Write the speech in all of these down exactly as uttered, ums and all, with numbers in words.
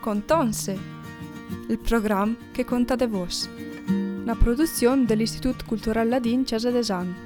Contonse, il programma che conta de vos, una produzione dell'Istituto Culturale Ladin Casa d'Esan.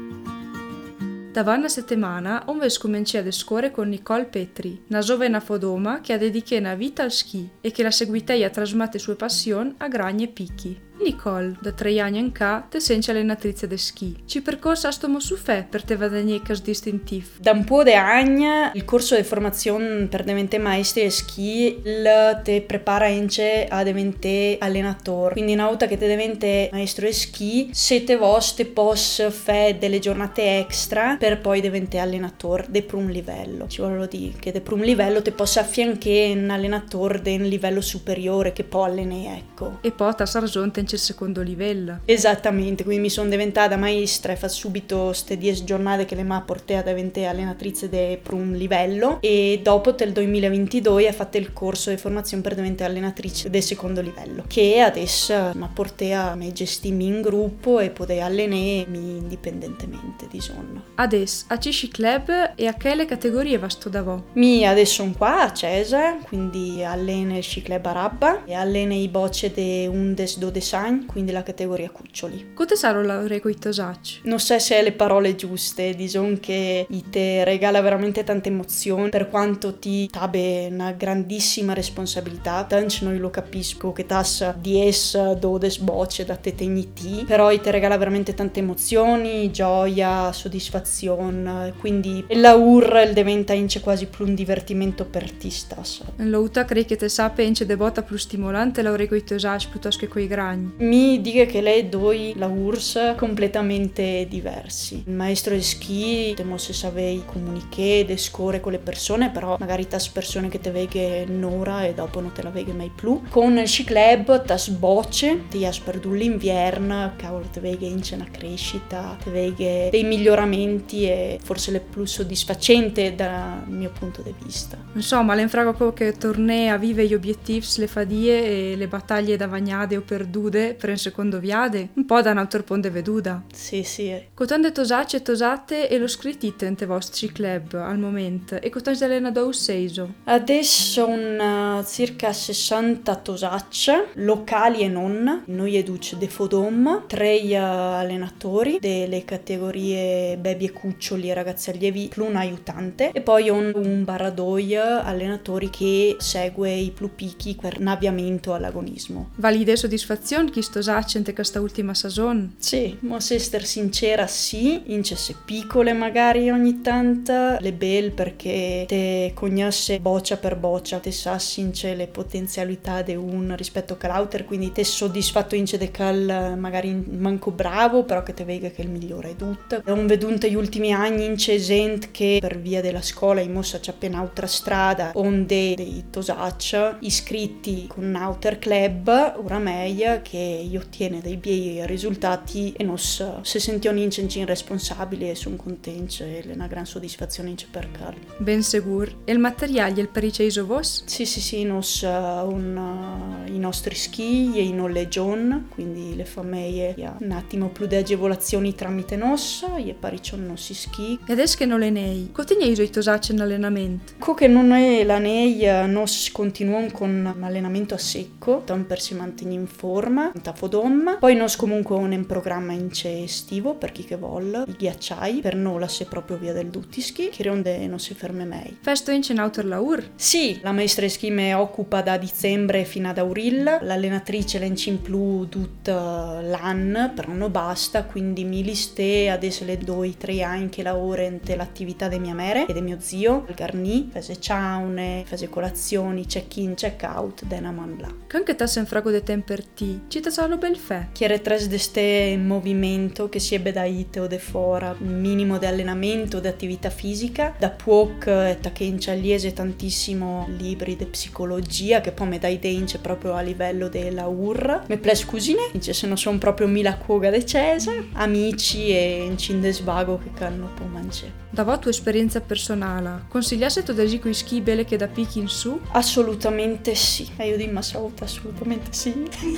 Davanti una settimana, un ves cominciare a descore con Nicole Petri, una giovane fodoma che ha dedicato una vita al ski e che la seguitei a trasmette sue passioni a grani e picchi. Nicole, da tre anni in ca, te sei allenatrice di ski. Ci percorsa sto su fe per te vadaniecas distintiv. Da un po' di anni il corso di formazione per diventare maestri di ski il te prepara ince a diventare allenatore. Quindi una volta che te diventi maestro di ski, siete vostre pos fe delle giornate extra per poi diventare allenatore di primo livello. Ci voglio dire che di primo livello te possa affiancare un allenatore di un livello superiore che poi alleni, ecco. E poi ta sargiunta in il secondo livello. Esattamente, quindi mi sono diventata maestra e fa subito queste dieci giornate che le mi ha portato a diventare allenatrice di primo livello e dopo del duemilaventidue ha fatto il corso di formazione per diventare allenatrice del secondo livello, che adesso mi ha portato a me gestirmi in gruppo e poter allenarmi indipendentemente di sonno. Adesso a Cisci Club e a che le categorie va sto da voi? Mi adesso sono qua a Cesa, quindi alleno il Sci Club Arabba e alleno i bocce di undici dodici anni, quindi la categoria cuccioli. Come sarò laurea con i tosacci? Non so se è le parole giuste, diciamo che te regala veramente tante emozioni, per quanto ti tabe una grandissima responsabilità, tanto non lo capisco che tas dieci dodici bocce da te tegniti, però ti regala veramente tante emozioni, gioia, soddisfazione, quindi la U R L diventa ince quasi più un divertimento per te stesso. L'auta crei che te sape ince de bota più stimolante laurea con i tosacci piuttosto che con i grani? Mi dica che lei due la U R S completamente diversi. Il maestro di ski temo se savei comuniche, descore con le persone, però magari tas persone che te veghe un'ora e dopo non te la veghe mai più. Con il sci club tas bocce, ti has perduto l'inverno, cavolo te veghe ince una crescita, te veghe dei miglioramenti e forse le più soddisfacente dal mio punto di vista. Insomma, l'infrago che tornei a vive gli obiettivi, le fadie e le battaglie da vagnade o perdute per un secondo viade, un po' da un altro ponte veduta. Sì, sì. Cotande tosacce e tosate e lo scrittite in te vostri club al momento e cotande dell'ena da useiso? Adesso un circa sessanta tosacce, locali e non, noi educe de Fodom, tre uh, allenatori delle categorie baby e cuccioli e ragazzi allievi, più un aiutante e poi un, un baradoi allenatori che segue i più picchi per n'avviamento all'agonismo. Valide soddisfazione chi stosacce in te questa ultima stagione? Sì, ma se essere sincera sì, incesse piccole magari ogni tanto, le belle perché te conosce boccia per boccia, te sassi ince le potenzialità di un rispetto a l'altro, quindi te soddisfatto ince de cal magari manco bravo, però che te vega che il migliore è tutto. Ho veduto gli ultimi anni ince gente che per via della scuola in mossa c'è appena un'altra strada, onde dei tosacci iscritti con un outer club, oramai che io ottiene dei bei risultati e non so, se senti un incen responsabile e sono contenta e è una gran soddisfazione ince per cal. Ben sicuro. E il materiale il periceiso vos? Sì, sì, sì, nos un, uh, i nostri ski e i noleggion, quindi le famiglie un attimo più di agevolazioni tramite nos e pariccion non si ski. Ed es che non le nei, cotigneso i tosacci in allenamento? Co che non è la nei, nos continuiamo con un allenamento a secco, tanto per si mantenere in forma, in tafodom. Poi nos comunque un in programma ince estivo per chi che vuole, i ghiacciai, per non la se proprio via del duttischi, che ronde non si ferme mai. Festo ince in outer laur? Sì, la maestra ski me occupa da dicembre fino ad avril, l'allenatrice l'enci in più tutto l'anno, però non basta, quindi mi liste adesso le due tre anni che lavoro in l'attività di mia mere e di mio zio, il garni, fase ciaune, fase colazioni, check-in, check-out, dena man là. Anche te se frago de temperti, ci ta salo bel fe? Chiare tres de ste movimento che si ebbe da ite o de fora, minimo di allenamento, di attività fisica, da puoc e ta che inciagliese tantissimo libri di psicologia che poi mi dai dence proprio a livello della U R. Me ples cusine, dice se non sono proprio mila cuoga decesa, amici e incinde svago che canno po' mangiare. Da tua esperienza personale, consigliasse tu da con ski belle che da picchi in su? Assolutamente sì. E io dico ma saluto assolutamente sì.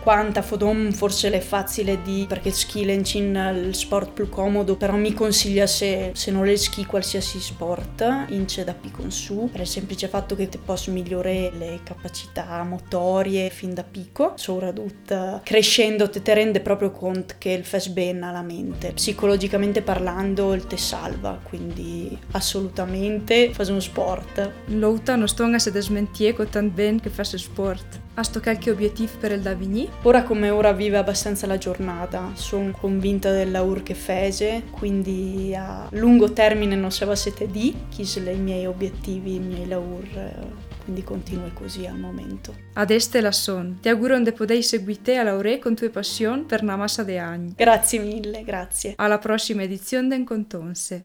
quanta fodom forse le facile di perché skilencin il sport più comodo, però mi consiglia se, se non le ski qualsiasi sport ince da piccon su, per il semplice fatto che ti posso migliorare le capacità motorie fin da picco, soprattutto crescendo te, te rende proprio conto che il fes bene alla mente, psicologicamente parlando il te salva, quindi assolutamente fai uno sport. L'outa non sto a se desmentie con tant ben che fai sport. Hast tu qualche obiettivo per il davini? Ora come ora vive abbastanza la giornata, sono convinta del lavoro che fece, quindi a lungo termine non so se te di chi sono i miei obiettivi, i miei lavori, quindi continuo così al momento. Ad este la son. Ti auguro che potei seguire a lauree con tue passioni per una massa di anni. Grazie mille, grazie. Alla prossima edizione d'Encontonse.